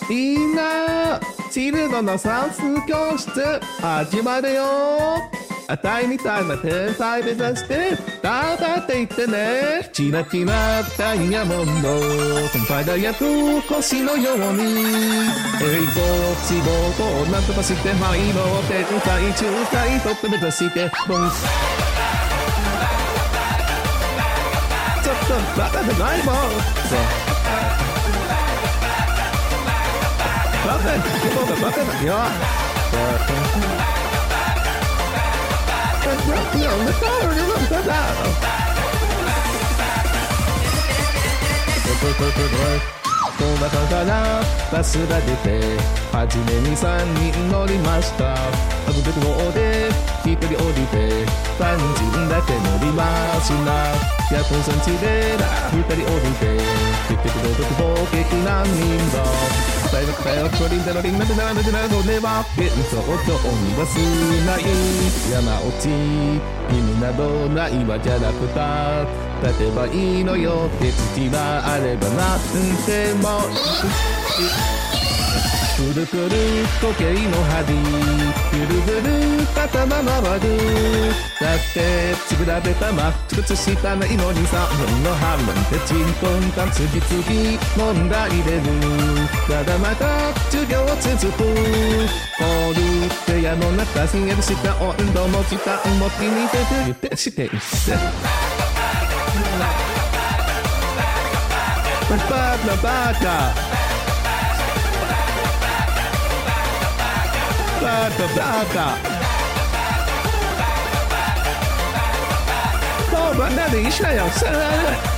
みんなチルドの算数教室始まるよ。あたいみたいな天才目指して頑張っていってね。キラキラダイヤモンド先輩が焼く星のように栄光志望となんとかして灰の天才中才トップ目指してボン。ちょっとバカじゃないもん。バカ僕がバカだよ。この中からバスが出て初めに3人乗りました。各鉄道で1人降りて3人だけ乗りました。100分3地で2人降りて結局の特報劇難民だ。大学大学トリンダのリンナで並んでなるのでは幻想と鬼はすない山落ち君などないわキャラクター立てばいいのよ。手つきがあればなんでもくるくる時計の針ぐるぐる頭回る。だってつぶられたマックスしたないのにさの反論でチンコンカン次々問題出る。まだまだ授業続く。ホール部屋の中ひんやりした温度も時間も気に入ってしていってバカバカバカそうバカでいいしなよ。